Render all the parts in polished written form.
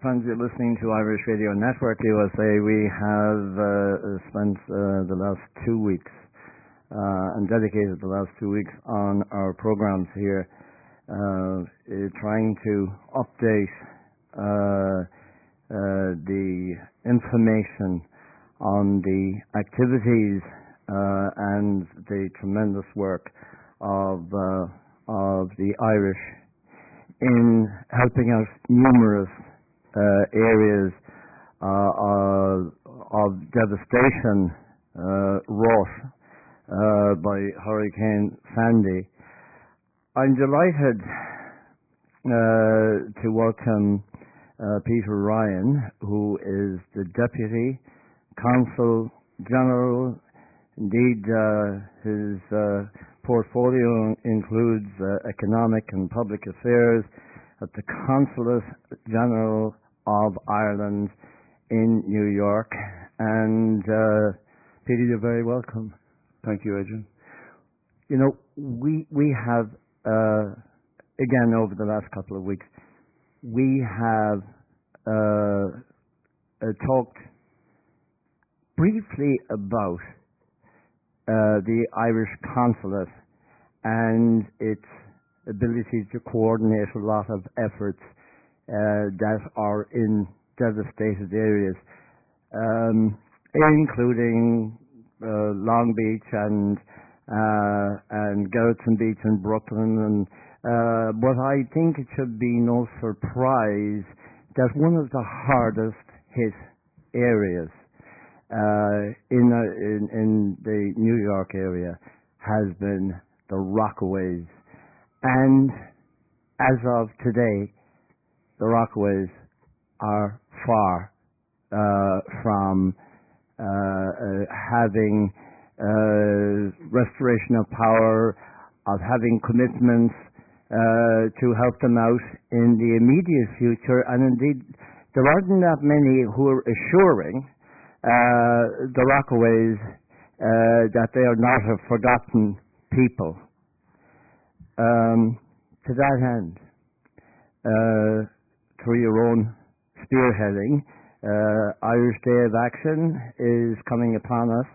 Friends, you're listening to Irish Radio Network USA. We have spent the last 2 weeks and dedicated the last 2 weeks on our programs here, trying to update the information on the activities and the tremendous work of the Irish in helping out numerous areas of devastation wrought by Hurricane Sandy. I'm delighted to welcome Peter Ryan, who is the Deputy Consul General. Indeed, his portfolio includes economic and public affairs at the Consulate General of Ireland in New York. And Peter, you're very welcome. Thank you, Adrian. You know, we have, again, over the last couple of weeks, we have talked briefly about the Irish consulate and its ability to coordinate a lot of efforts that are in devastated areas, including Long Beach and Gerritsen Beach in Brooklyn. But I think it should be no surprise that one of the hardest hit areas in the New York area has been the Rockaways. And as of today, the Rockaways are far from having restoration of power, of having commitments to help them out in the immediate future. And indeed, there aren't that many who are assuring the Rockaways that they are not a forgotten people. To that end, through your own spearheading, Irish Day of Action is coming upon us.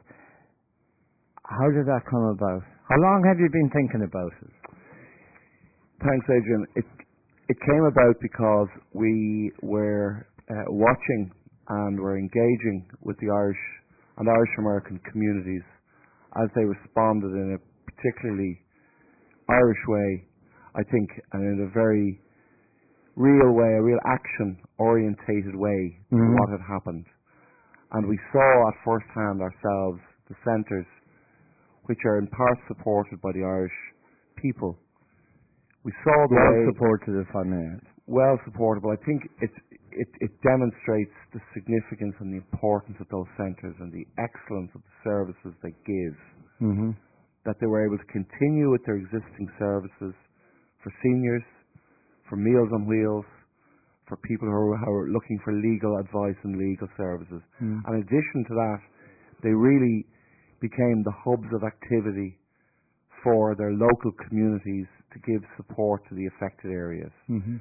How did that come about? How long have you been thinking about it? Thanks, Adrian. It came about because we were watching and were engaging with the Irish and Irish American communities as they responded in a particularly Irish way, I think, and in a very real way, a real action-orientated way to what had happened. And we saw at first hand ourselves the centres, which are in part supported by the Irish people. We saw the way... Well supported, if I may. Well supported, but I think it demonstrates the significance and the importance of those centres and the excellence of the services they give. That they were able to continue with their existing services for seniors, for Meals on Wheels, for people who are looking for legal advice and legal services. And in addition to that, they really became the hubs of activity for their local communities to give support to the affected areas.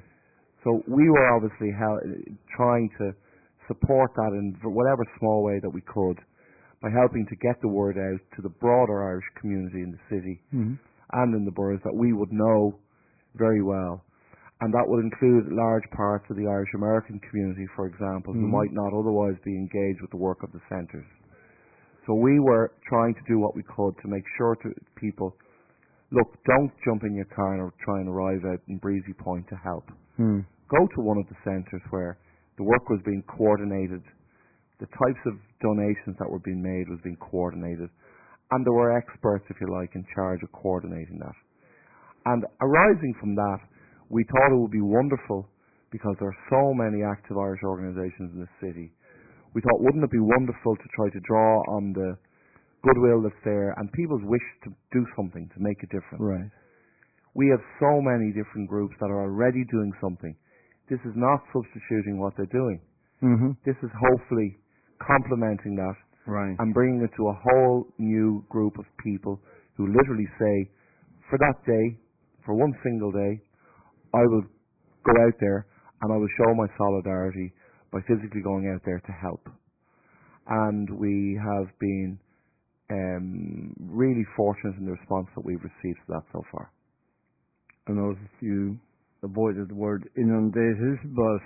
So we were obviously trying to support that in whatever small way that we could by helping to get the word out to the broader Irish community in the city and in the boroughs that we would know very well. And that would include large parts of the Irish American community, for example, who might not otherwise be engaged with the work of the centres. So we were trying to do what we could to make sure to people, look, don't jump in your car and try and arrive out in Breezy Point to help. Go to one of the centres where the work was being coordinated, the types of donations that were being made was being coordinated, and there were experts, if you like, in charge of coordinating that. And arising from that, we thought it would be wonderful, because there are so many active Irish organisations in the city, we thought, wouldn't it be wonderful to try to draw on the goodwill that's there and people's wish to do something, to make a difference. Right. We have so many different groups that are already doing something. This is not substituting what they're doing. This is hopefully complementing that and bringing it to a whole new group of people who literally say, for that day, for one single day, I will go out there and I will show my solidarity by physically going out there to help. And we have been really fortunate in the response that we've received to that so far. I noticed you avoided the word inundated, but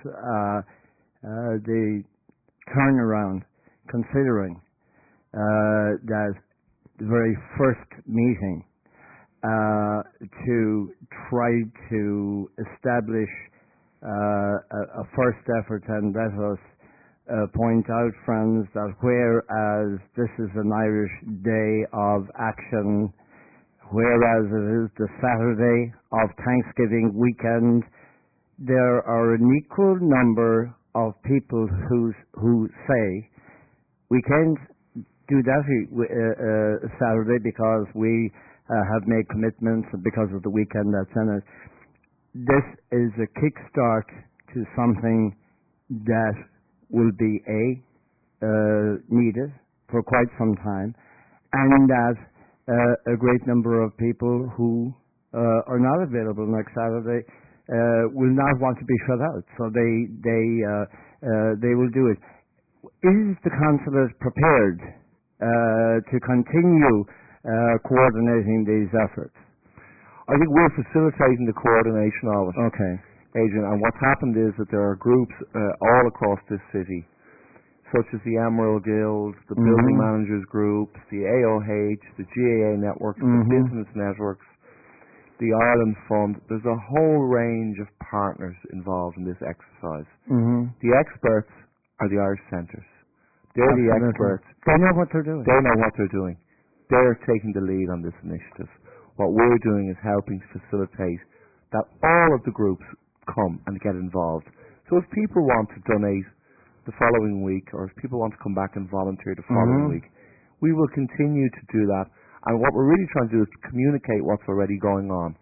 the turnaround, considering that the very first meeting to try to establish a first effort, and let us point out, friends, that whereas this is an Irish Day of Action, whereas it is the Saturday of Thanksgiving weekend, there are an equal number of people who say we can't do that Saturday because we have made commitments because of the weekend that's in it. This is a kickstart to something that will be needed for quite some time, and that a great number of people who are not available next Saturday will not want to be shut out, so they will do it. Is the consulate prepared to continue coordinating these efforts? I think we're facilitating the coordination of it. Okay. Adrian, and what's happened is that there are groups all across this city, such as the Emerald Guild, the Building Managers Groups, the AOH, the GAA networks, the business networks, the Ireland Fund. There's a whole range of partners involved in this exercise. The experts are the Irish Centres. They're the experts. They know what they're doing. They know what they're doing. They're taking the lead on this initiative. What we're doing is helping to facilitate that all of the groups come and get involved. So if people want to donate the following week, or if people want to come back and volunteer the following week, we will continue to do that. And what we're really trying to do is communicate what's already going on.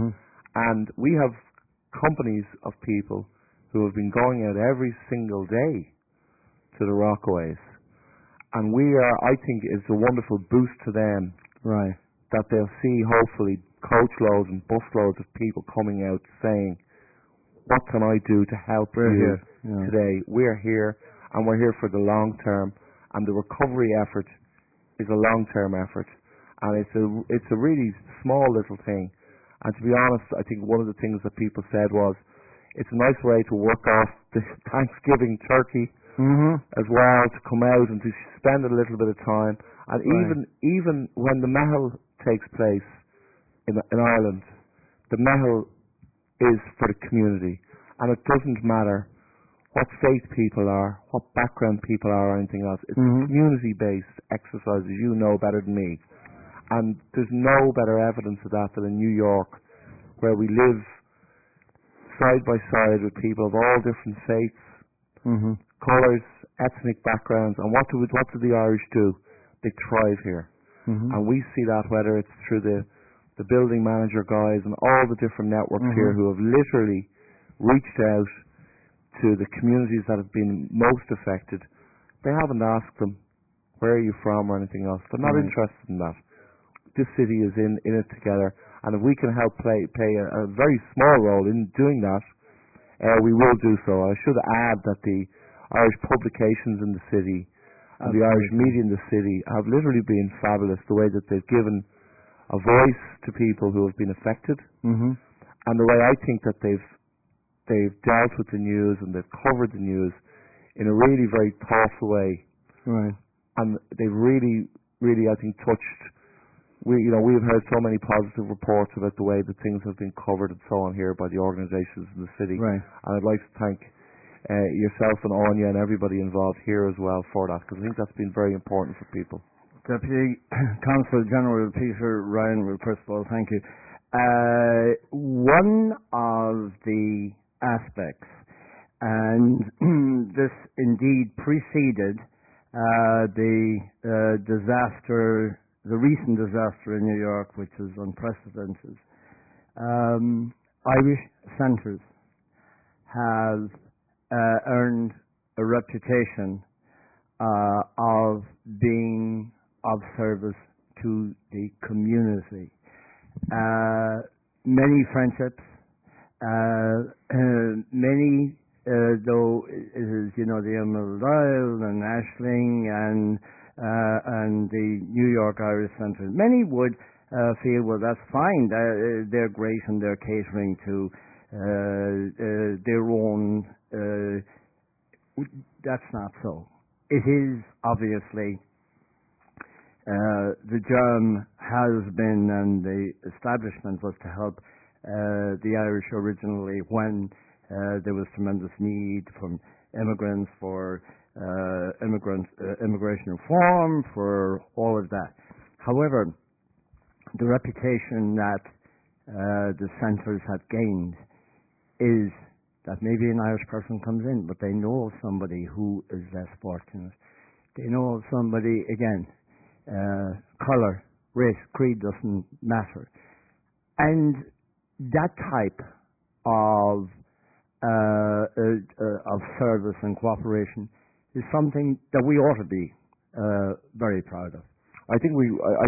And we have companies of people who have been going out every single day to the Rockaways. And I think it's a wonderful boost to them. Right. That they'll see, hopefully, coachloads and busloads of people coming out saying, what can I do to help you today? We're here, and we're here for the long term, and the recovery effort is a long-term effort. And it's a really small little thing. And to be honest, I think one of the things that people said was, it's a nice way to work off the Thanksgiving turkey as well, to come out and to spend a little bit of time. And even when the Mehel takes place in Ireland, the Mehel is for the community, and it doesn't matter what faith people are, what background people are, or anything else. It's a community-based exercise, as you know better than me. And there's no better evidence of that than in New York, where we live side by side with people of all different faiths, colours, ethnic backgrounds. And what do the Irish do? They thrive here. And we see that whether it's through the building manager guys and all the different networks here who have literally reached out to the communities that have been most affected. They haven't asked them, where are you from, or anything else. They're not interested in that. This city is in it together, and if we can help play a very small role in doing that, we will do so. I should add that the Irish publications in the city and the Irish media in the city have literally been fabulous, the way that they've given a voice to people who have been affected, and the way I think that they've dealt with the news and they've covered the news in a really very thoughtful way. Right. And they've really, really, I think, touched. We've heard so many positive reports about the way that things have been covered and so on here by the organisations in the city. Right. And I'd like to thank yourself and Anya and everybody involved here as well for that, because I think that's been very important for people. Deputy Consul General Peter Ryan, well, first of all, thank you. One of the aspects, and this indeed preceded the recent disaster in New York, which is unprecedented. Irish centres have earned a reputation of being of service to the community. Many friendships, Many, though, is, the Emerald Isle and Ashling and the New York Irish Centre. Many would feel, well, that's fine. They're great and they're catering to their own. That's not so. It is obviously the germ has been, and the establishment was to help the Irish originally when there was tremendous need from immigrants for immigration reform, for all of that. However, the reputation that the centres have gained is that maybe an Irish person comes in, but they know of somebody who is less fortunate. They know of somebody, again, colour, race, creed doesn't matter. And that type of service and cooperation is something that we ought to be very proud of. I think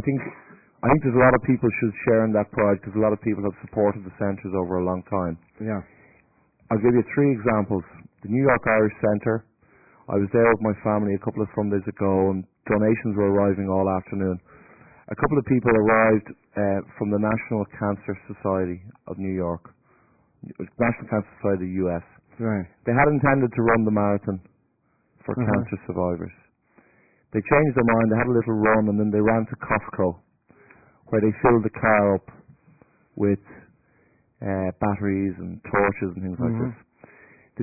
there's a lot of people should share in that pride, because a lot of people have supported the centres over a long time. Yeah. I'll give you 3 examples. The New York Irish Centre, I was there with my family a couple of Sundays ago, and donations were arriving all afternoon. A couple of people arrived from the National Cancer Society of New York, National Cancer Society of the US. Right. They had intended to run the marathon for cancer survivors. They changed their mind, they had a little run, and then they ran to Costco, where they filled the car up with batteries and torches and things like this. The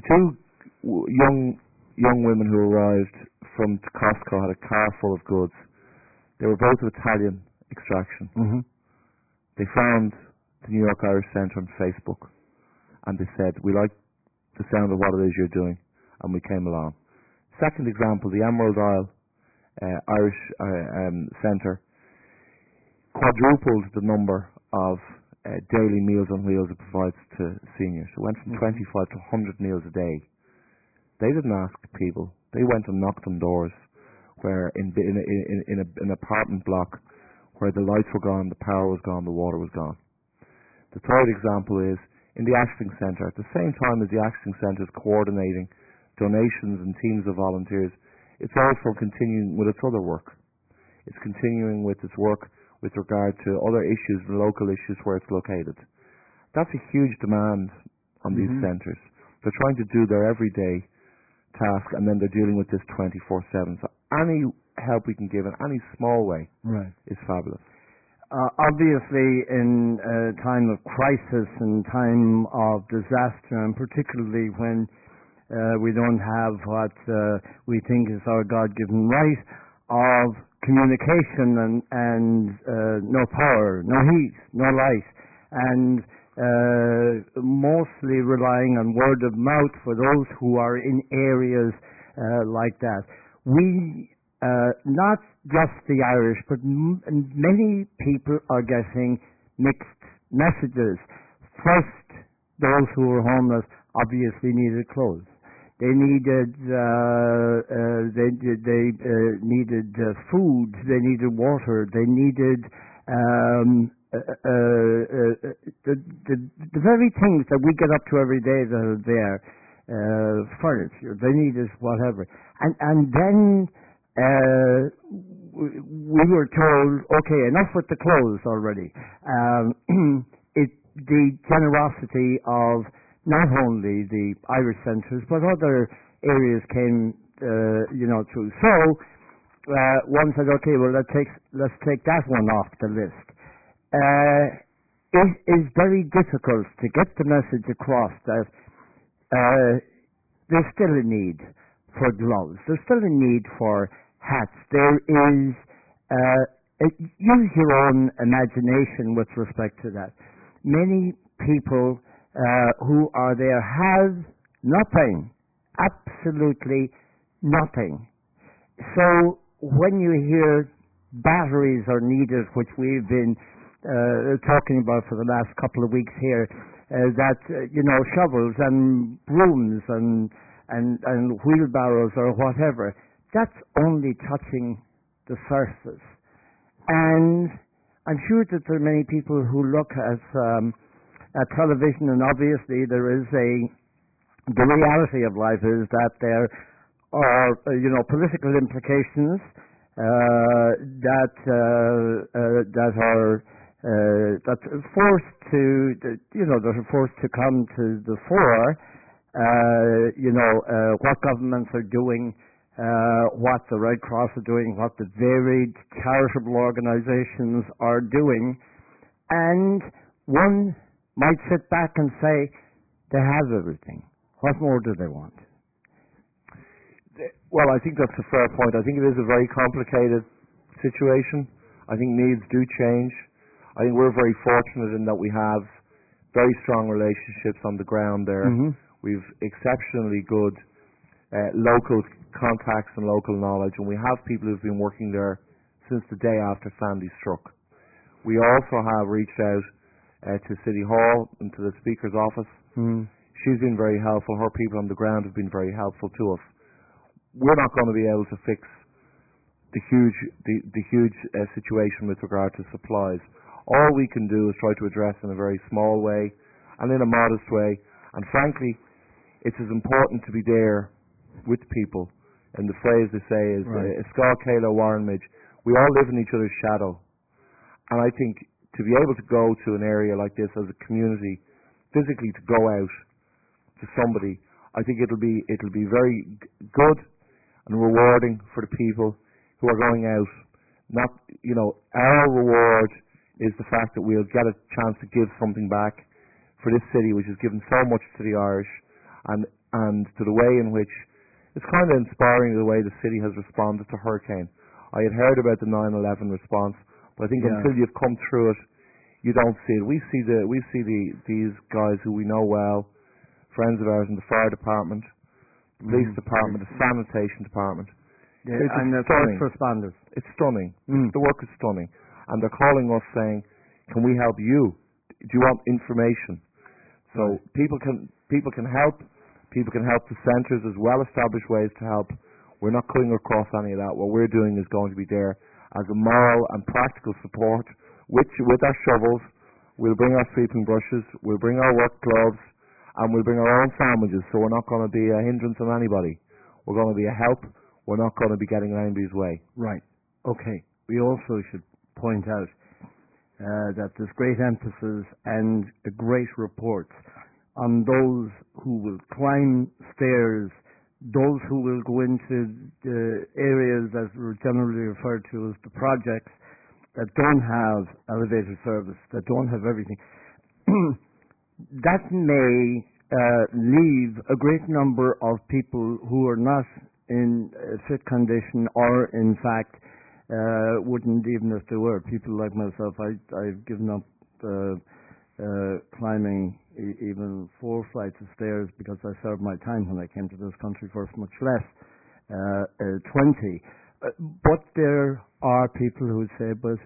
2 young women who arrived from Costco had a car full of goods. They were both of Italian extraction. They found the New York Irish Centre on Facebook, and they said, we like the sound of what it is you're doing, and we came along. Second example, the Emerald Isle Irish Centre quadrupled the number of daily meals on wheels it provides to seniors. It went from 25 to 100 meals a day. They didn't ask people. They went and knocked on doors where in an apartment block where the lights were gone, the power was gone, the water was gone. The third example is in the Ashling Centre. At the same time as the Ashling Centre is coordinating donations and teams of volunteers, it's also continuing with its other work. It's continuing with its work with regard to other issues, local issues where it's located. That's a huge demand on these centres. They're trying to do their everyday task, and then they're dealing with this 24/7. So any help we can give in any small way is fabulous. Obviously, in a time of crisis and time of disaster, and particularly when we don't have what we think is our God-given right of communication and no power, no heat, no light, and mostly relying on word of mouth for those who are in areas like that. We, not just the Irish, but many people are getting mixed messages. First, those who were homeless obviously needed clothes. They needed needed food. They needed water. They needed the very things that we get up to every day that are there. Furniture. They needed whatever. And then we were told, okay, enough with the clothes already. The generosity of not only the Irish centres, but other areas came, through. So one said, okay, well, let's take that one off the list. It is very difficult to get the message across that there's still a need for gloves. There's still a need for hats. There is, use your own imagination with respect to that. Many people who are there have nothing, absolutely nothing. So when you hear batteries are needed, which we've been talking about for the last couple of weeks here, shovels and brooms and wheelbarrows or whatever, that's only touching the surface. And I'm sure that there are many people who look at television, and obviously the reality of life is that there are, political implications that are forced to come to the fore. What governments are doing, what the Red Cross are doing, what the varied charitable organizations are doing, and one might sit back and say, they have everything. What more do they want? Well, I think that's a fair point. I think it is a very complicated situation. I think needs do change. I think we're very fortunate in that we have very strong relationships on the ground there. Mm-hmm. We've exceptionally good local contacts and local knowledge, and we have people who've been working there since the day after Sandy struck. We also have reached out to City Hall and to the Speaker's office. Mm. She's been very helpful. Her people on the ground have been very helpful to us. We're not going to be able to fix the huge situation with regard to supplies. All we can do is try to address in a very small way and in a modest way. And frankly, it's as important to be there with people. And the phrase they say is, Scá Céile Warren Midge. We all live in each other's shadow. And I think to be able to go to an area like this as a community, physically to go out to somebody, I think it'll be very good and rewarding for the people who are going out. Not, our reward is the fact that we'll get a chance to give something back for this city, which has given so much to the Irish, and to the way in which it's kind of inspiring the way the city has responded to hurricane. I had heard about the 9/11 response, but I think until you've come through it, you don't see it. We see these guys who we know well, friends of ours in the fire department, the police department, the sanitation department. And the first responders. It's stunning. The work is stunning. And they're calling us saying, can we help you? Do you want information? So people can help. People can help the centres as well-established ways to help. We're not cutting across any of that. What we're doing is going to be there as a moral and practical support with our shovels. We'll bring our sweeping brushes. We'll bring our work gloves. And we'll bring our own sandwiches, so we're not going to be a hindrance on anybody. We're going to be a help. We're not going to be getting in anybody's way. Right. Okay. We also should point out that there's great emphasis and great reports on those who will climb stairs, those who will go into the areas that are generally referred to as the projects that don't have elevator service, that don't have everything. That may leave a great number of people who are not in fit condition, or in fact wouldn't, even if they were. People like myself, I've given up climbing even 4 flights of stairs because I served my time when I came to this country for much less, 20. But there are people who would say, but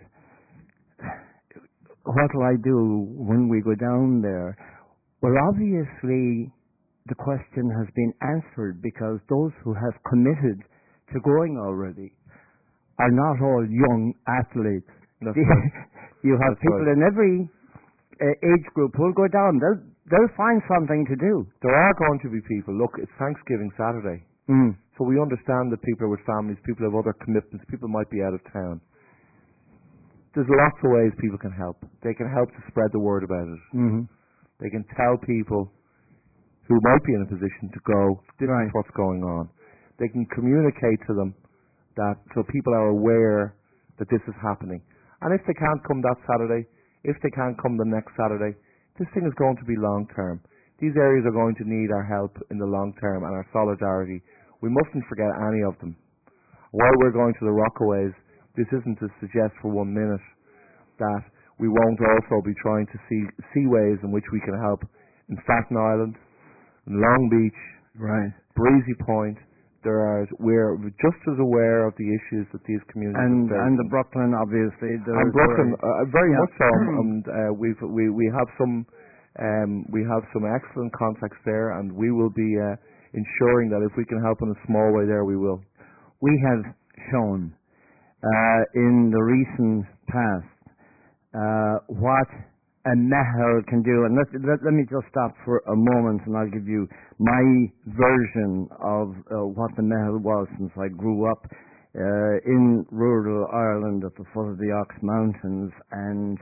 what will I do when we go down there? Well, obviously, the question has been answered because those who have committed to going already are not all young athletes. You have people in every age group who'll go down. They'll find something to do. There are going to be people. Look, it's Thanksgiving Saturday. So we understand that people are with families, people have other commitments, people might be out of town. There's lots of ways people can help. They can help to spread the word about it. They can tell people who might be in a position to go, this is what's going on. They can communicate to them that, so people are aware that this is happening. And if they can't come that Saturday, if they can't come the next Saturday, this thing is going to be long term. These areas are going to need our help in the long term and our solidarity. We mustn't forget any of them. While we're going to the Rockaways, this isn't to suggest for 1 minute that we won't also be trying to see ways in which we can help in Staten Island, in Long Beach, Breezy Point. We're just as aware of the issues that these communities and the Brooklyn, obviously. And Brooklyn, very much so. And we have some excellent contacts there, and we will be ensuring that if we can help in a small way there, we will. We have shown in the recent past what a Mehel can do. And let me just stop for a moment, and I'll give you my version of what the Mehel was, since I grew up in rural Ireland at the foot of the Ox Mountains, and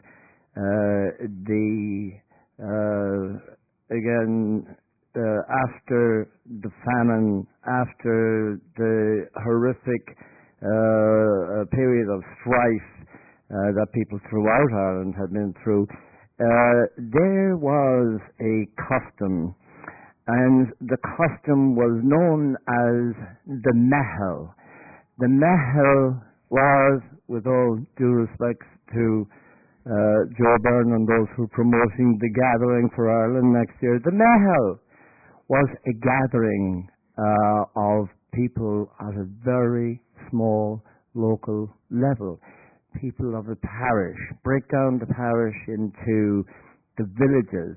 after the famine, after the horrific period of strife that people throughout Ireland had been through, there was a custom, and the custom was known as the Mehel. The Mehel was, with all due respect to Joe Byrne and those who are promoting the gathering for Ireland next year, the Mehel was a gathering of people at a very small local level. People of a parish. Break down the parish into the villages.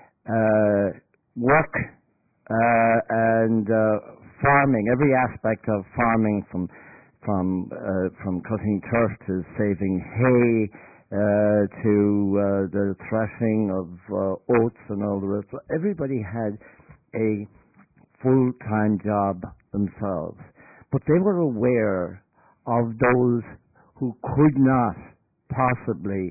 Work and farming, every aspect of farming, from cutting turf to saving hay, to the threshing of oats and all the rest. Everybody had a full-time job themselves, but they were aware of those who could not possibly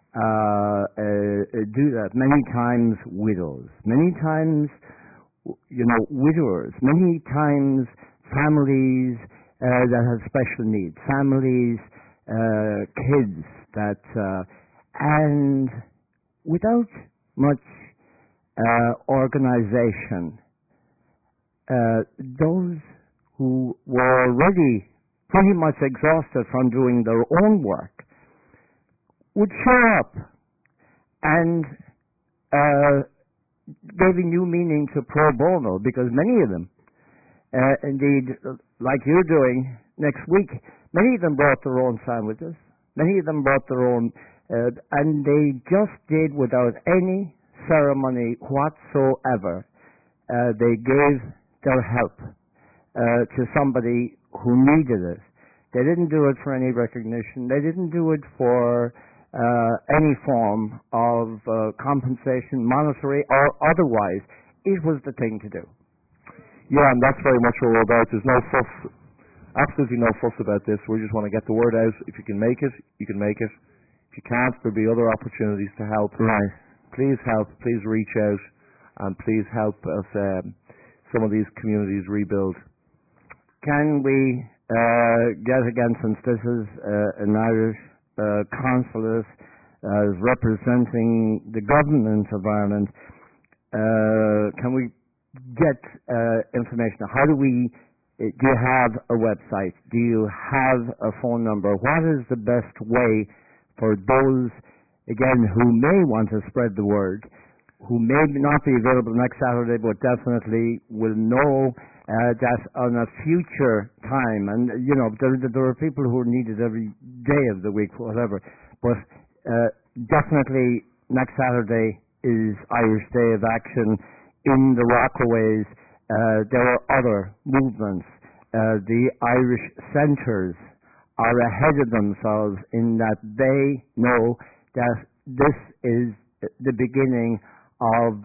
do that. Many times widows, many times widowers, many times families that have special needs, families, kids that, and without much organization, those who were already pretty much exhausted from doing their own work would show up and gave a new meaning to pro bono, because many of them, indeed, like you're doing next week, many of them brought their own sandwiches, many of them brought their own, and they just did without any ceremony whatsoever. They gave their help to somebody who needed it. They didn't do it for any recognition. They didn't do it for any form of compensation, monetary or otherwise. It was the thing to do. Yeah, and that's very much what we're about. There's no fuss, absolutely no fuss about this. We just want to get the word out. If you can make it, you can make it. If you can't, there'll be other opportunities to help. Right. Please help. Please reach out, and please help us some of these communities rebuild. Can we get, again, since this is an Irish consulate representing the government of Ireland, can we get information? How do we, do you have a website? Do you have a phone number? What is the best way for those, again, who may want to spread the word, who may not be available next Saturday, but definitely will know that on a future time, and there are people who are needed every day of the week, whatever, but definitely next Saturday is Irish Day of Action in the Rockaways. There are other movements. The Irish centres are ahead of themselves in that they know that this is the beginning of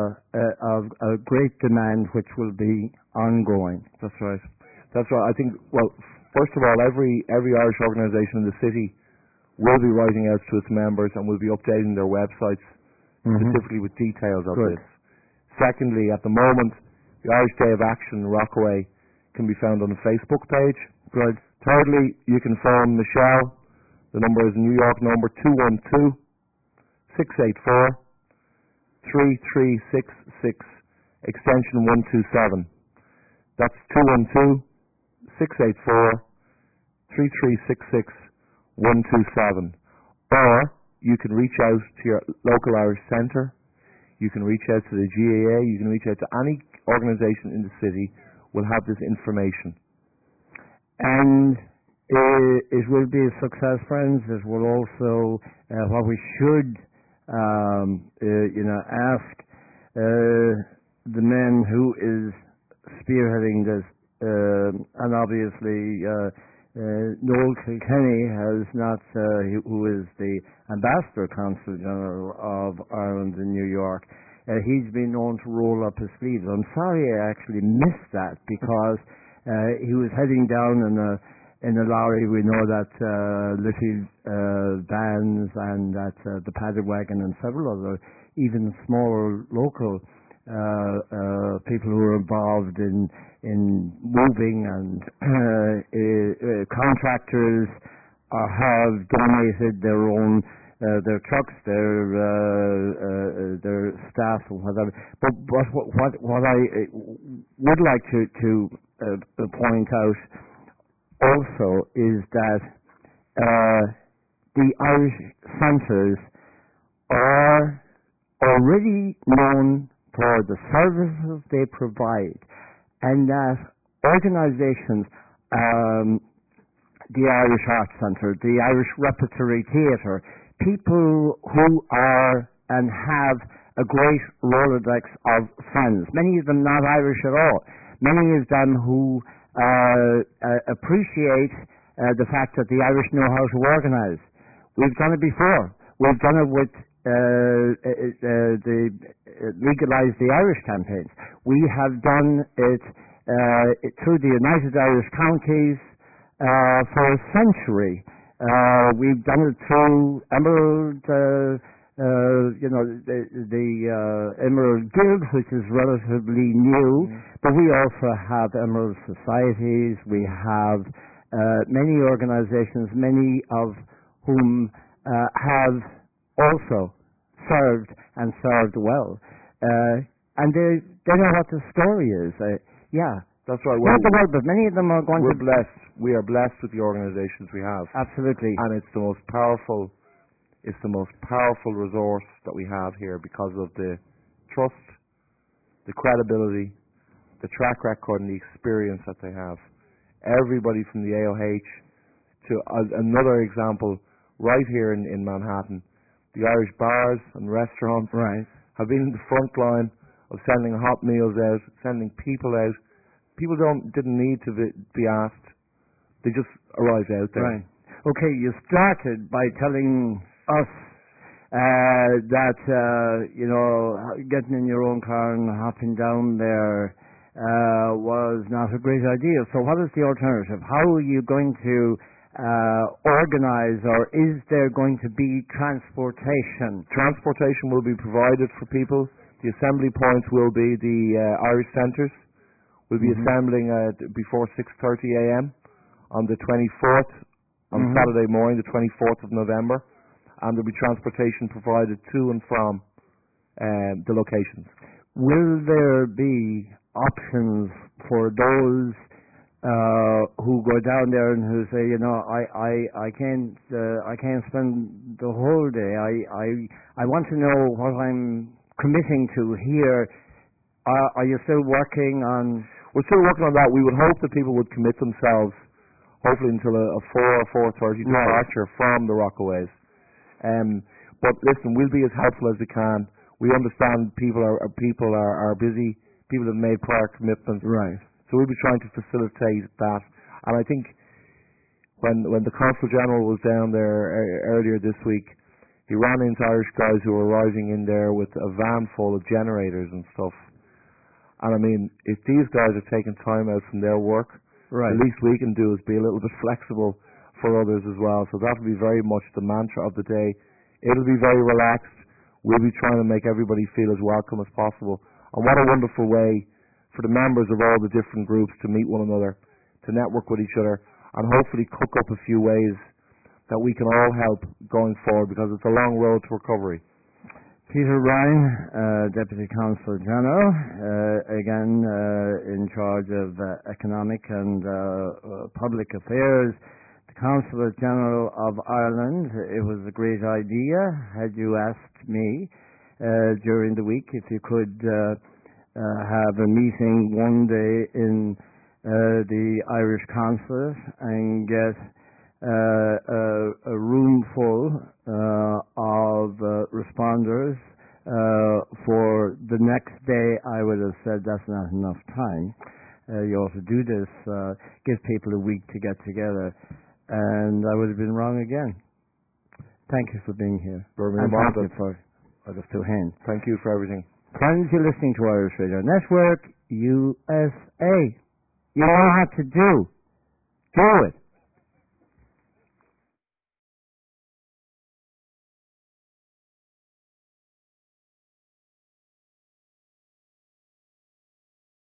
a great demand which will be ongoing. That's right. That's right. I think, well, first of all, every Irish organisation in the city will be writing out to its members and will be updating their websites specifically with details of this. Secondly, at the moment, the Irish Day of Action Rockaway can be found on the Facebook page. Good. Thirdly, you can phone Michelle. The number is New York number 212-684-3366, extension 127. That's 212-684-3366-127. Or you can reach out to your local Irish centre. You can reach out to the GAA. You can reach out to any organisation in the city will have this information. And it will be a success, friends. It will also, what we should, ask the man who is spearheading this, and obviously Noel Kilkenny has not, who is the Ambassador Consul General of Ireland in New York. He's been known to roll up his sleeves. I'm sorry I actually missed that because he was heading down in a lorry. We know that little vans and that the paddy wagon and several other even smaller local people who are involved in moving and contractors have donated their own their trucks, their staff and whatever. But what I would like to point out also is that the Irish centres are already known for the services they provide, and that organisations, the Irish Arts Centre, the Irish Repertory Theatre, people who are and have a great Rolodex of friends, many of them not Irish at all, many of them who appreciate the fact that the Irish know how to organise. We've done it before. We've done it with the Legalise the Irish campaigns. We have done it through the United Irish Counties for a century. We've done it through Emerald, the Emerald Guild, which is relatively new, but we also have Emerald Societies. We have many organisations, many of whom have also served and served well, and they know what the story is. That's right. Not the world, but many of them are going to. We're blessed. We are blessed with the organisations we have. Absolutely. And it's the most powerful. It's the most powerful resource that we have here because of the trust, the credibility, the track record, and the experience that they have. Everybody from the AOH to another example, right here in Manhattan, the Irish bars and restaurants have been in the front line of sending hot meals out, sending people out. People didn't need to be asked; they just arrived out there. Right. Okay, you started by telling us that getting in your own car and hopping down there was not a great idea. So, what is the alternative? How are you going to organise, or is there going to be transportation? Transportation will be provided for people. The assembly points will be the Irish centres. We'll be assembling before 6:30 a.m. on the 24th, on Saturday morning, the 24th of November, and there'll be transportation provided to and from the locations. Will there be options for those who go down there and who say, I can't spend the whole day. I want to know what I'm committing to here. Are you still working on? We're still working on that. We would hope that people would commit themselves, hopefully until a 4 or 4:30 departure from the Rockaways. But listen, we'll be as helpful as we can. We understand people are busy. People have made prior commitments. Right. So we'll be trying to facilitate that. And I think when the Consul General was down there earlier this week, he ran into Irish guys who were arriving in there with a van full of generators and stuff. And I mean, if these guys are taking time out from their work, the least we can do is be a little bit flexible for others as well. So that will be very much the mantra of the day. It'll be very relaxed. We'll be trying to make everybody feel as welcome as possible. And what a wonderful way for the members of all the different groups to meet one another, to network with each other, and hopefully cook up a few ways that we can all help going forward, because it's a long road to recovery. Peter Ryan, Deputy Consul General, again in charge of economic and public affairs, the Consulate General of Ireland. It was a great idea. Had you asked me during the week if you could have a meeting one day in the Irish Consulate and get a room full of responders for the next day, I would have said that's not enough time. you also do this, give people a week to get together, and I would have been wrong again. Thank you for being here. And thank you for out of two hands. Thank you for everything. Friends, you're listening to Irish Radio Network, USA. You know what to do. Do it.